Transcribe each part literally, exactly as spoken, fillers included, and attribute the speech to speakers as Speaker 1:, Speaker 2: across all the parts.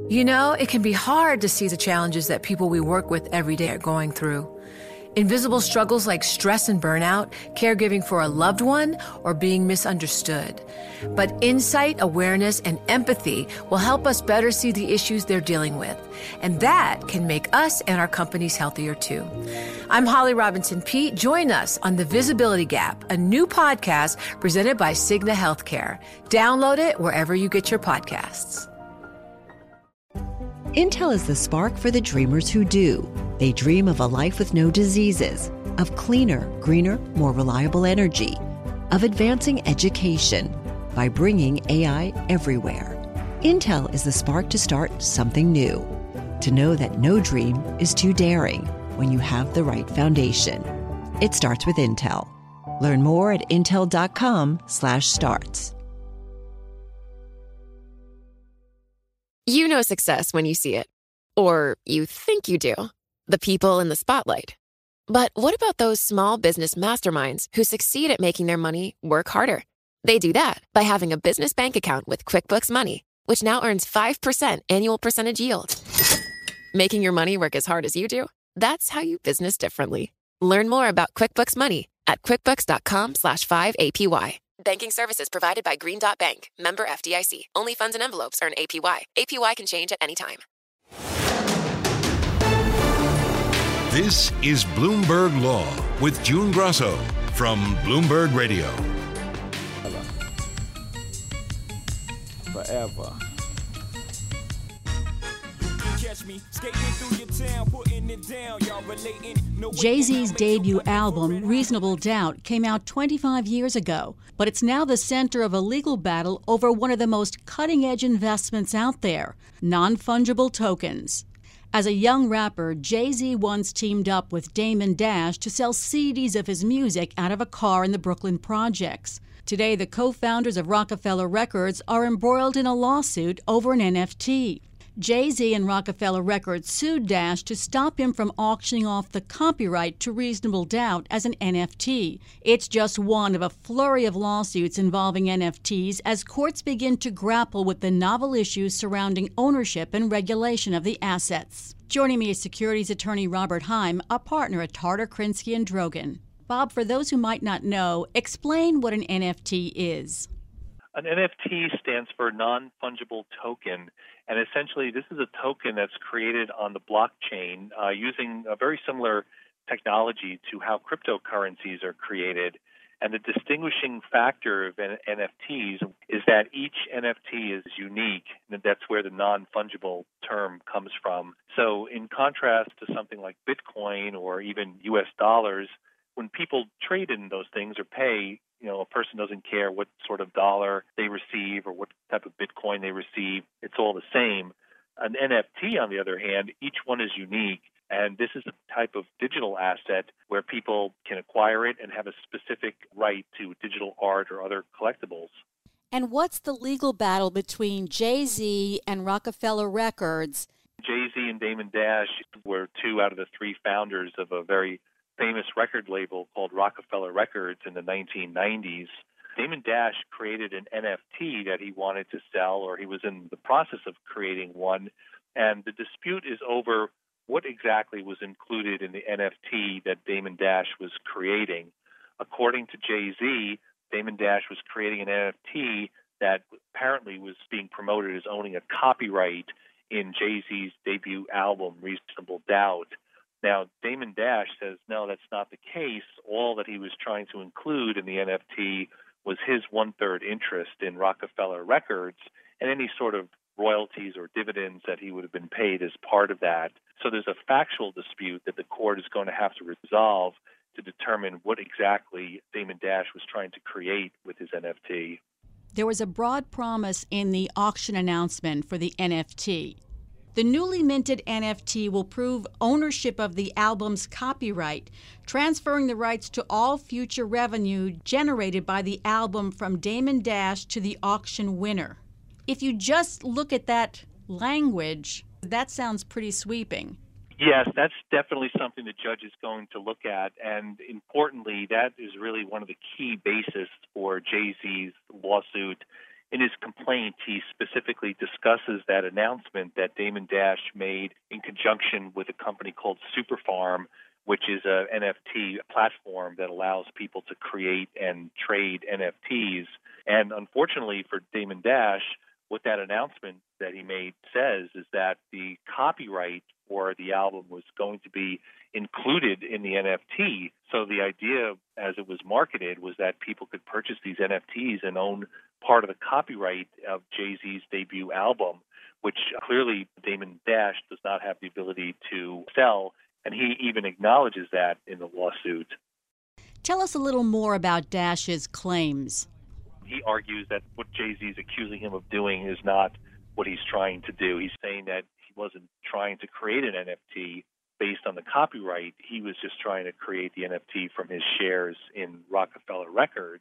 Speaker 1: You know, it can be hard to see the challenges that people we work with every day are going through. Invisible struggles like stress and burnout, caregiving for a loved one, or being misunderstood. But insight, awareness, and empathy will help us better see the issues they're dealing with. And that can make us and our companies healthier too. I'm Holly Robinson Peete. Join us on The Visibility Gap, a new podcast presented by Cigna Healthcare. Download it wherever you get your podcasts.
Speaker 2: Intel is the spark for the dreamers who do. They dream of a life with no diseases, of cleaner, greener, more reliable energy, of advancing education by bringing A I everywhere. Intel is the spark to start something new, to know that no dream is too daring when you have the right foundation. It starts with Intel. Learn more at intel.com slash starts.
Speaker 3: You know success when you see it. Or you think you do. The people in the spotlight. But what about those small business masterminds who succeed at making their money work harder? They do that by having a business bank account with QuickBooks Money, which now earns five percent annual percentage yield. Making your money work as hard as you do? That's how you business differently. Learn more about QuickBooks Money at quickbooks.com slash 5APY. Banking services provided by Green Dot Bank. Member F D I C. Only funds and envelopes earn A P Y. A P Y can change at any time.
Speaker 4: This is Bloomberg Law with June Grosso from Bloomberg Radio.
Speaker 5: Forever.
Speaker 6: Jay-Z's debut album, Reasonable Doubt, came out twenty-five years ago, but it's now the center of a legal battle over one of the most cutting-edge investments out there, non-fungible tokens. As a young rapper, Jay-Z once teamed up with Damon Dash to sell C Ds of his music out of a car in the Brooklyn projects. Today, the co-founders of Rockefeller Records are embroiled in a lawsuit over an N F T. Jay-Z and Rockefeller Records sued Dash to stop him from auctioning off the copyright to Reasonable Doubt as an N F T. It's just one of a flurry of lawsuits involving N F Ts as courts begin to grapple with the novel issues surrounding ownership and regulation of the assets. Joining me is securities attorney Robert Heim, a partner at Tarter, Krinsky and Drogan. Bob, for those who might not know, explain what an N F T is.
Speaker 7: An N F T stands for non-fungible token, and essentially this is a token that's created on the blockchain uh, using a very similar technology to how cryptocurrencies are created. And the distinguishing factor of N F Ts is that each N F T is unique, and that's where the non-fungible term comes from. So in contrast to something like Bitcoin or even U S dollars, when people trade in those things or pay, you know, a person doesn't care what sort of dollar they receive or what type of Bitcoin they receive. It's all the same. An N F T, on the other hand, each one is unique. And this is a type of digital asset where people can acquire it and have a specific right to digital art or other collectibles.
Speaker 6: And what's the legal battle between Jay-Z and Rockefeller Records?
Speaker 7: Jay-Z and Damon Dash were two out of the three founders of a very famous record label called Rockefeller Records in the nineteen nineties. Damon Dash created an N F T that he wanted to sell, or he was in the process of creating one, and the dispute is over what exactly was included in the N F T that Damon Dash was creating. According to Jay-Z, Damon Dash was creating an N F T that apparently was being promoted as owning a copyright in Jay-Z's debut album, Reasonable Doubt. Now, Damon Dash says, no, that's not the case. All that he was trying to include in the N F T was his one-third interest in Rockefeller Records and any sort of royalties or dividends that he would have been paid as part of that. So there's a factual dispute that the court is going to have to resolve to determine what exactly Damon Dash was trying to create with his N F T.
Speaker 6: There was a broad promise in the auction announcement for the N F T. The newly minted N F T will prove ownership of the album's copyright, transferring the rights to all future revenue generated by the album from Damon Dash to the auction winner. If you just look at that language, that sounds pretty sweeping.
Speaker 7: Yes, that's definitely something the judge is going to look at. And importantly, that is really one of the key bases for Jay-Z's lawsuit. in his complaint, he specifically discusses that announcement that Damon Dash made in conjunction with a company called Superfarm, which is a N F T platform that allows people to create and trade N F Ts. And unfortunately for Damon Dash, what that announcement that he made says is that the copyright for the album was going to be included in the N F T. So the idea, as it was marketed, was that people could purchase these N F Ts and own part of the copyright of Jay-Z's debut album, which clearly Damon Dash does not have the ability to sell, and he even acknowledges that in the lawsuit.
Speaker 6: Tell us a little more about Dash's claims.
Speaker 7: He argues that what Jay-Z is accusing him of doing is not what he's trying to do. He's saying that he wasn't trying to create an N F T based on the copyright. He was just trying to create the N F T from his shares in Rockefeller Records.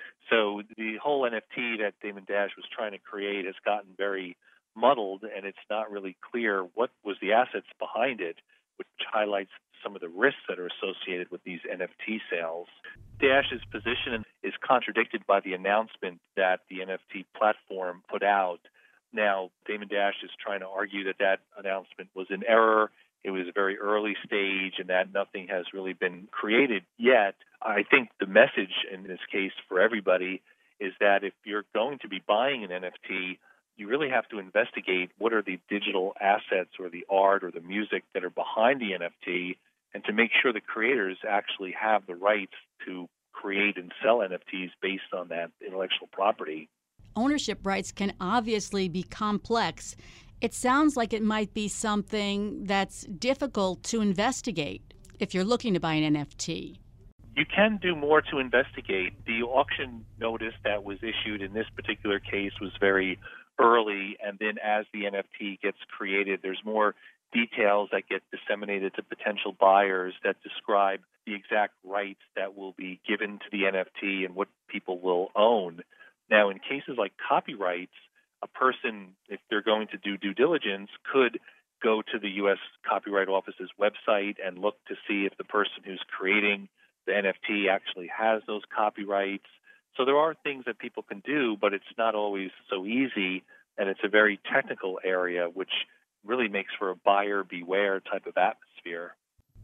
Speaker 7: So the whole N F T that Damon Dash was trying to create has gotten very muddled, and it's not really clear what was the assets behind it, which highlights some of the risks that are associated with these N F T sales. Dash's position is contradicted by the announcement that the N F T platform put out. Now, Damon Dash is trying to argue that that announcement was in error. It was a very early stage and that nothing has really been created yet. I think the message in this case for everybody is that if you're going to be buying an N F T, you really have to investigate what are the digital assets or the art or the music that are behind the N F T, and to make sure the creators actually have the rights to create and sell N F Ts based on that intellectual property.
Speaker 6: Ownership rights can obviously be complex. It sounds like it might be something that's difficult to investigate if you're looking to buy an N F T.
Speaker 7: You can do more to investigate. The auction notice that was issued in this particular case was very early, and then as the N F T gets created, there's more details that get disseminated to potential buyers that describe the exact rights that will be given to the N F T and what people will own. Now, in cases like copyrights, a person, if they're going to do due diligence, could go to the U S Copyright Office's website and look to see if the person who's creating the N F T actually has those copyrights. So there are things that people can do, but it's not always so easy, and it's a very technical area, which really makes for a buyer beware type of atmosphere.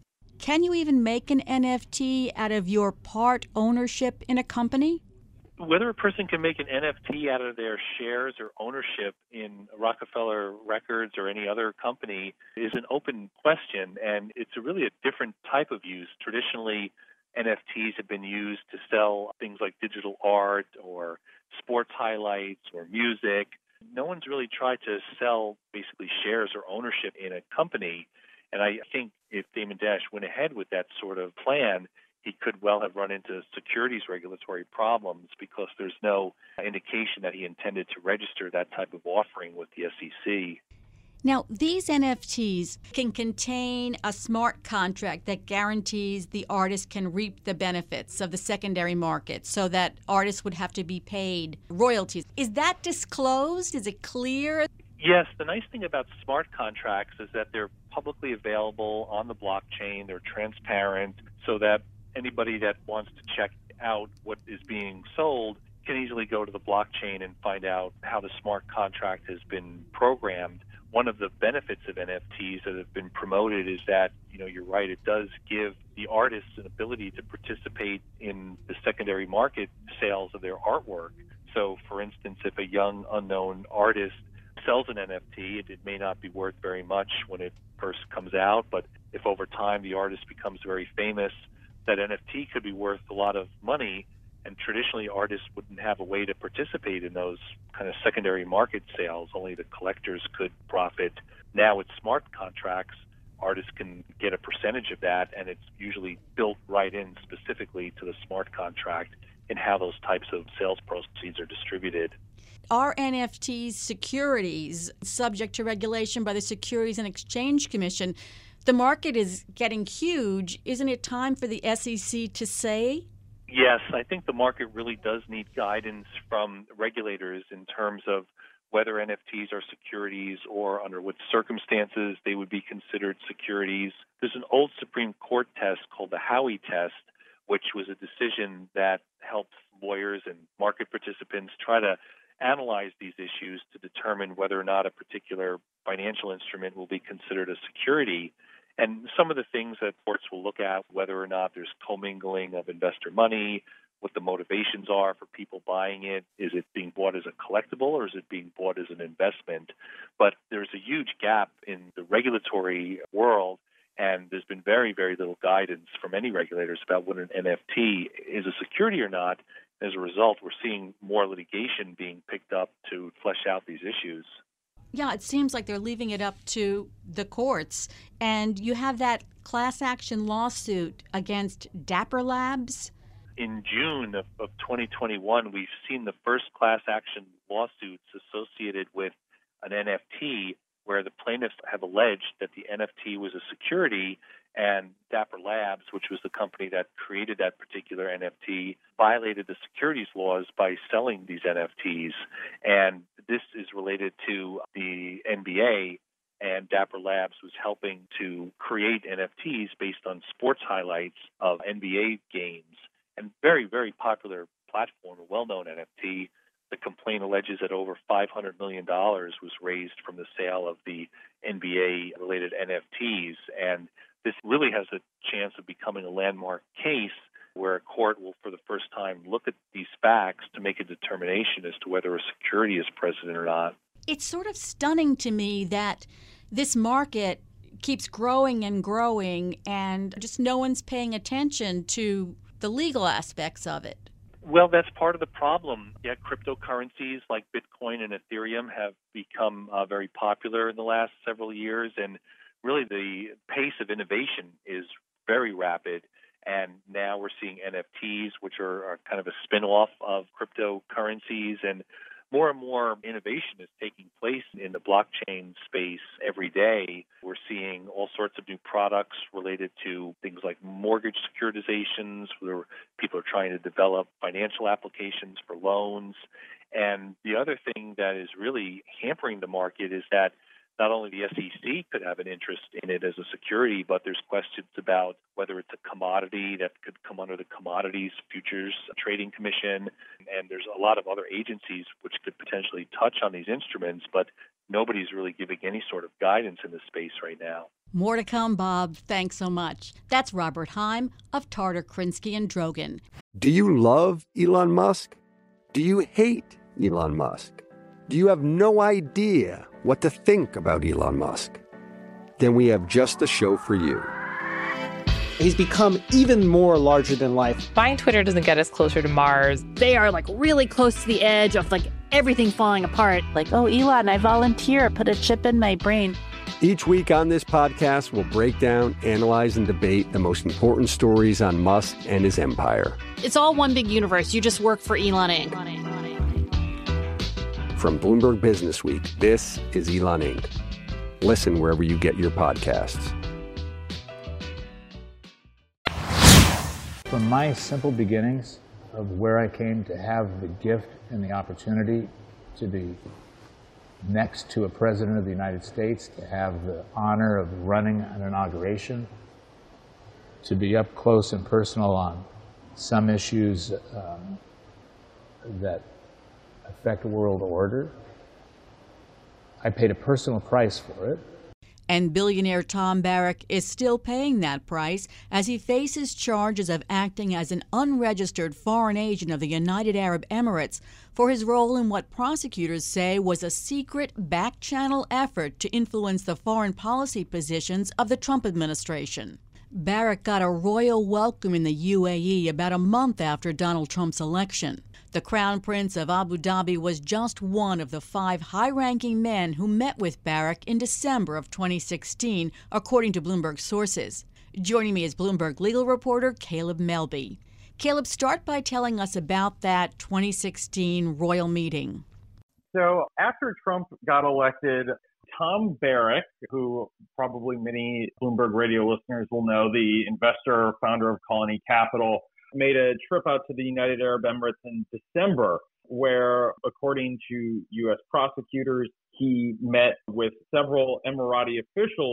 Speaker 6: Can you even make an N F T out of your part ownership in a company?
Speaker 7: Whether a person can make an N F T out of their shares or ownership in Rockefeller Records or any other company is an open question, and it's a really a different type of use. Traditionally, N F Ts have been used to sell things like digital art or sports highlights or music. No one's really tried to sell basically shares or ownership in a company. And I think if Damon Dash went ahead with that sort of plan, he could well have run into securities regulatory problems because there's no indication that he intended to register that type of offering with the S E C.
Speaker 6: Now, these N F Ts can contain a smart contract that guarantees the artist can reap the benefits of the secondary market so that artists would have to be paid royalties. Is that disclosed? Is it clear?
Speaker 7: Yes. The nice thing about smart contracts is that they're publicly available on the blockchain. They're transparent so that anybody that wants to check out what is being sold can easily go to the blockchain and find out how the smart contract has been programmed. One of the benefits of N F Ts that have been promoted is that, you know, you're right, it does give the artists an ability to participate in the secondary market sales of their artwork. So, for instance, if a young unknown artist sells an N F T, it, it may not be worth very much when it first comes out, but if over time the artist becomes very famous, that N F T could be worth a lot of money. And traditionally, artists wouldn't have a way to participate in those kind of secondary market sales. Only the collectors could profit. Now with smart contracts, artists can get a percentage of that, and it's usually built right in specifically to the smart contract in how those types of sales proceeds are distributed.
Speaker 6: Are N F Ts securities subject to regulation by the Securities and Exchange Commission? The market is getting huge. Isn't it time for the S E C to say?
Speaker 7: Yes, I think the market really does need guidance from regulators in terms of whether N F Ts are securities or under what circumstances they would be considered securities. There's an old Supreme Court test called the Howey test, which was a decision that helps lawyers and market participants try to analyze these issues to determine whether or not a particular financial instrument will be considered a security. And some of the things that courts will look at, whether or not there's commingling of investor money, what the motivations are for people buying it. Is it being bought as a collectible or is it being bought as an investment? But there's a huge gap in the regulatory world, and there's been very, very little guidance from any regulators about what an N F T is a security or not. As a result, we're seeing more litigation being picked up to flesh out these issues.
Speaker 6: Yeah, it seems like they're leaving it up to the courts. And you have that class action lawsuit against Dapper Labs.
Speaker 7: In June of, of twenty twenty-one, we've seen the first class action lawsuits associated with an N F T where the plaintiffs have alleged that the N F T was a security and Dapper Labs, which was the company that created that particular N F T, violated the securities laws by selling these N F Ts. And this is related to the N B A, and Dapper Labs was helping to create N F Ts based on sports highlights of N B A games. And very, very popular platform, a well-known N F T. The complaint alleges that over five hundred million dollars was raised from the sale of the N B A-related N F Ts. And this really has a chance of becoming a landmark case where a court will, for the first time, look at these facts to make a determination as to whether a security is present or not.
Speaker 6: It's sort of stunning to me that this market keeps growing and growing, and just no one's paying attention to the legal aspects of it.
Speaker 7: Well, that's part of the problem. Yeah, cryptocurrencies like Bitcoin and Ethereum have become uh, very popular in the last several years, and really the pace of innovation is very rapid. And now we're seeing N F Ts, which are, are kind of a spin-off of cryptocurrencies, and more and more innovation is taking place in the blockchain space every day. We're seeing all sorts of new products related to things like mortgage securitizations, where people are trying to develop financial applications for loans. And the other thing that is really hampering the market is that not only the S E C could have an interest in it as a security, but there's questions about whether it's a commodity that could come under the Commodities Futures Trading Commission. And there's a lot of other agencies which could potentially touch on these instruments, but nobody's really giving any sort of guidance in this space right now.
Speaker 6: More to come, Bob. Thanks so much. That's Robert Heim of Tarter, Krinsky and Drogan.
Speaker 5: Do you love Elon Musk? Do you hate Elon Musk? Do you have no idea what to think about Elon Musk? Then we have just the show for you.
Speaker 8: He's become even more larger than life.
Speaker 9: Buying Twitter doesn't get us closer to Mars.
Speaker 10: They are like really close to the edge of like everything falling apart.
Speaker 11: Like, oh, Elon, I volunteer. Put a chip in my brain.
Speaker 5: Each week on this podcast, we'll break down, analyze, and debate the most important stories on Musk and his empire.
Speaker 10: It's all one big universe. You just work for Elon Incorporated.
Speaker 5: From Bloomberg Business Week, this is Elon Incorporated. Listen wherever you get your podcasts.
Speaker 12: From my simple beginnings of where I came to have the gift and the opportunity to be next to a president of the United States, to have the honor of running an inauguration, to be up close and personal on some issues um, that affect world order. I paid a personal price for it.
Speaker 6: And billionaire Tom Barrack is still paying that price as he faces charges of acting as an unregistered foreign agent of the United Arab Emirates for his role in what prosecutors say was a secret back-channel effort to influence the foreign policy positions of the Trump administration. Barrack got a royal welcome in the U A E about a month after Donald Trump's election. The Crown Prince of Abu Dhabi was just one of the five high-ranking men who met with Barrack in December of twenty sixteen, according to Bloomberg sources. Joining me is Bloomberg legal reporter Caleb Melby. Caleb, start by telling us about that twenty sixteen royal meeting.
Speaker 13: So after Trump got elected, Tom Barrack, who probably many Bloomberg radio listeners will know, the investor, founder of Colony Capital, made a trip out to the United Arab Emirates in December, where, according to U S prosecutors, he met with several Emirati officials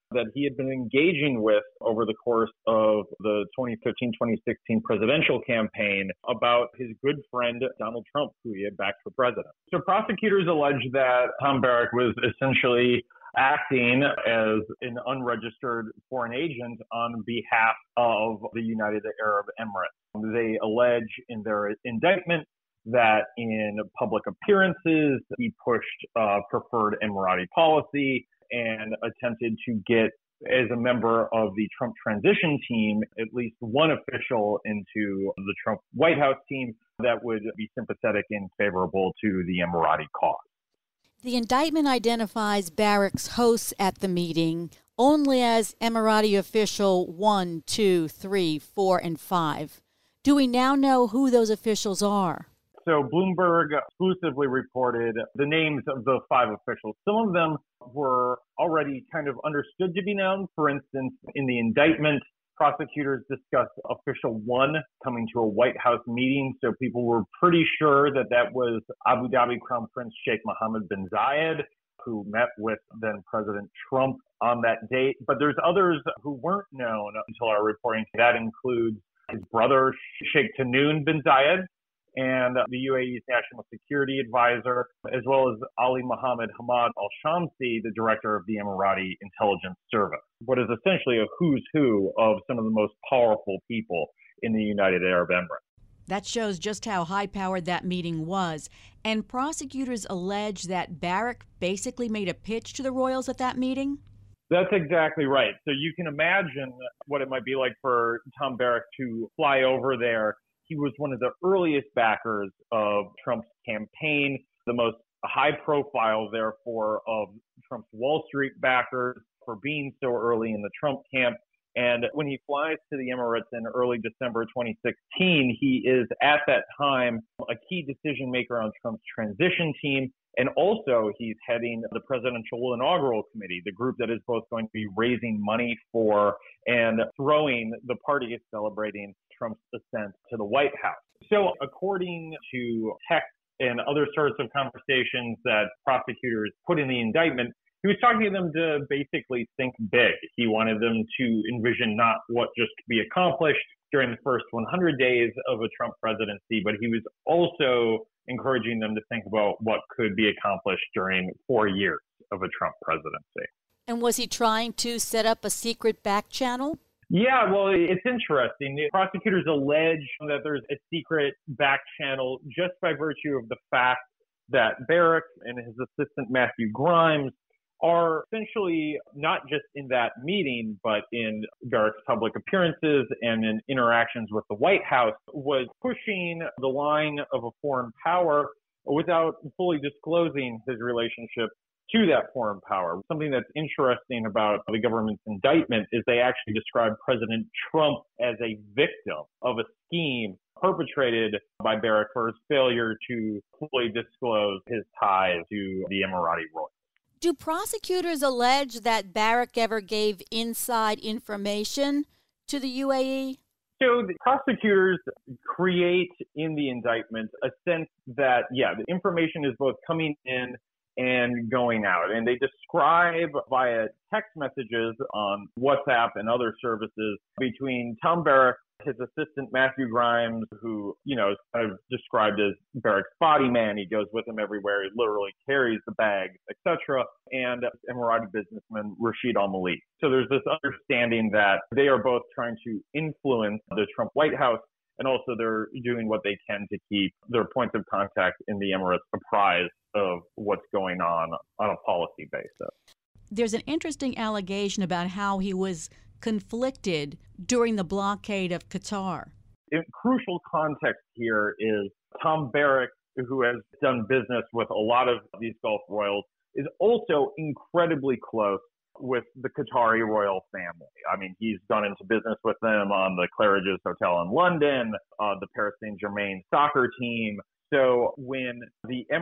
Speaker 13: that he had been engaging with over the course of the twenty fifteen twenty sixteen presidential campaign about his good friend Donald Trump, who he had backed for president. So prosecutors allege that Tom Barrack was essentially acting as an unregistered foreign agent on behalf of the United Arab Emirates. They allege in their indictment that in public appearances, he pushed uh, preferred Emirati policy and attempted to get, as a member of the Trump transition team, at least one official into the Trump White House team that would be sympathetic and favorable to the Emirati cause.
Speaker 6: The indictment identifies Barrack's hosts at the meeting only as Emirati official one, two, three, four, and five. Do we now know who those officials are?
Speaker 13: So Bloomberg exclusively reported the names of the five officials. Some of them were already kind of understood to be known. For instance, in the indictment, prosecutors discussed official one coming to a White House meeting. So people were pretty sure that that was Abu Dhabi Crown Prince Sheikh Mohammed bin Zayed, who met with then President Trump on that date. But there's others who weren't known until our reporting. That includes his brother, Sheikh Tahnoon bin Zayed, and the U A E's National Security Advisor, as well as Ali Mohammed Hamad al-Shamsi, the director of the Emirati Intelligence Service. What is essentially a who's who of some of the most powerful people in the United Arab Emirates.
Speaker 6: That shows just how high-powered that meeting was. And prosecutors allege that Barrack basically made a pitch to the royals at that meeting?
Speaker 13: That's exactly right. So you can imagine what it might be like for Tom Barrack to fly over there. He was one of the earliest backers of Trump's campaign, the most high profile, therefore, of Trump's Wall Street backers for being so early in the Trump camp. And when he flies to the Emirates in early December twenty sixteen, he is at that time a key decision maker on Trump's transition team. And also he's heading the Presidential Inaugural Committee, the group that is both going to be raising money for and throwing the party is celebrating Trump's ascent to the White House. So according to text and other sorts of conversations that prosecutors put in the indictment, he was talking to them to basically think big. He wanted them to envision not what just could be accomplished during the first one hundred days of a Trump presidency, but he was also encouraging them to think about what could be accomplished during four years of a Trump presidency.
Speaker 6: And was he trying to set up a secret back channel?
Speaker 13: Yeah, well, it's interesting. The prosecutors allege that there's a secret back channel just by virtue of the fact that Barrack and his assistant Matthew Grimes are essentially not just in that meeting, but in Barrack's public appearances and in interactions with the White House, was pushing the line of a foreign power without fully disclosing his relationship to that foreign power. Something that's interesting about the government's indictment is they actually describe President Trump as a victim of a scheme perpetrated by Barrack for his failure to fully disclose his ties to the Emirati royals.
Speaker 6: Do prosecutors allege that Barrack ever gave inside information to the U A E?
Speaker 13: So the prosecutors create in the indictment a sense that, yeah, the information is both coming in and going out. And they describe via text messages on WhatsApp and other services between Tom Barrack, his assistant Matthew Grimes, who, you know, is kind of described as Barrack's body man. He goes with him everywhere. He literally carries the bag, et cetera. And Emirati businessman Rashid Al-Maliki. So there's this understanding that they are both trying to influence the Trump White House, and also they're doing what they can to keep their points of contact in the Emirates apprised of what's going on on a policy basis.
Speaker 6: There's an interesting allegation about how he was conflicted during the blockade of Qatar.
Speaker 13: In crucial context here is Tom Barrack, who has done business with a lot of these Gulf royals, is also incredibly close with the Qatari royal family. I mean, he's gone into business with them on the Claridge's Hotel in London, uh, the Paris Saint-Germain soccer team. So when the Emirates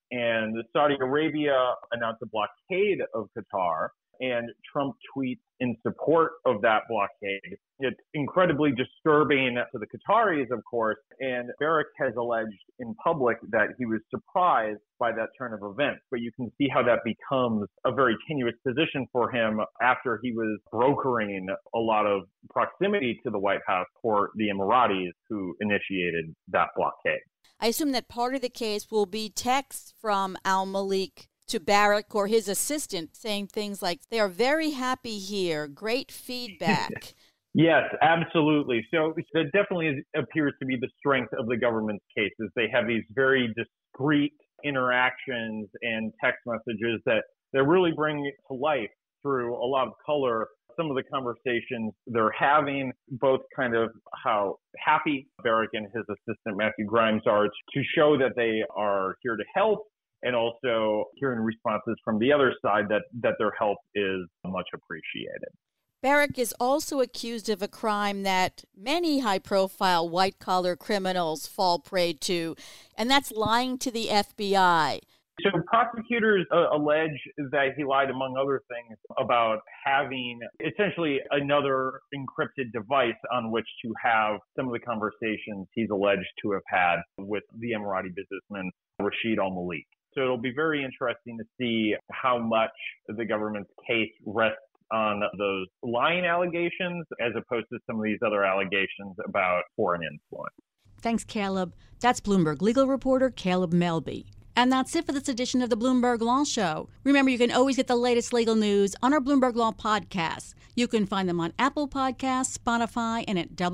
Speaker 13: And Saudi Arabia announced a blockade of Qatar, and Trump tweets in support of that blockade. It's incredibly disturbing to the Qataris, of course, and Barrack has alleged in public that he was surprised by that turn of events. But you can see how that becomes a very tenuous position for him after he was brokering a lot of proximity to the White House for the Emiratis who initiated that blockade.
Speaker 14: I assume that part of the case will be texts from al-Malik to Barrack or his assistant saying things like, they are very happy here, great feedback.
Speaker 13: Yes, absolutely. So that definitely is, appears to be the strength of the government's cases. They have these very discreet interactions and text messages that, that really bring to life through a lot of color some of the conversations they're having, both kind of how happy Barrack and his assistant Matthew Grimes are to show that they are here to help, and also hearing responses from the other side that, that their help is much appreciated.
Speaker 14: Barrack is also accused of a crime that many high-profile white-collar criminals fall prey to, and that's lying to the F B I.
Speaker 13: So prosecutors uh, allege that he lied, among other things, about having essentially another encrypted device on which to have some of the conversations he's alleged to have had with the Emirati businessman Rashid Al-Malik. So it'll be very interesting to see how much the government's case rests on those lying allegations as opposed to some of these other allegations about foreign influence.
Speaker 6: Thanks, Caleb. That's Bloomberg legal reporter Caleb Melby. And that's it for this edition of the Bloomberg Law Show. Remember, you can always get the latest legal news on our Bloomberg Law podcasts. You can find them on Apple Podcasts, Spotify, and at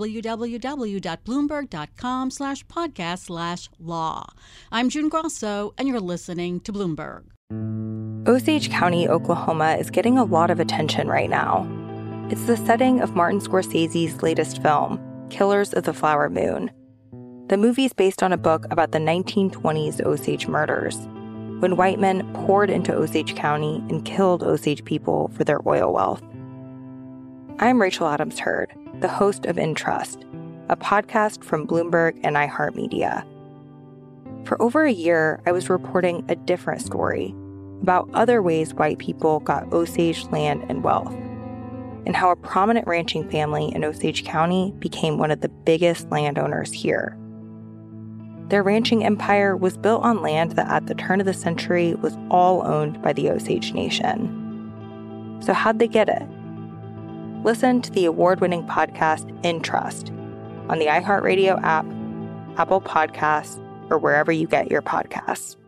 Speaker 6: www.bloomberg.com slash podcast slash law. I'm June Grosso, and you're listening to Bloomberg.
Speaker 15: Osage County, Oklahoma is getting a lot of attention right now. It's the setting of Martin Scorsese's latest film, Killers of the Flower Moon. The movie's based on a book about the nineteen twenties Osage murders, when white men poured into Osage County and killed Osage people for their oil wealth. I'm Rachel Adams Heard, the host of In Trust, a podcast from Bloomberg and iHeartMedia. For over a year, I was reporting a different story about other ways white people got Osage land and wealth, and how a prominent ranching family in Osage County became one of the biggest landowners here. Their ranching empire was built on land that at the turn of the century was all owned by the Osage Nation. So how'd they get it? Listen to the award-winning podcast In Trust on the iHeartRadio app, Apple Podcasts, or wherever you get your podcasts.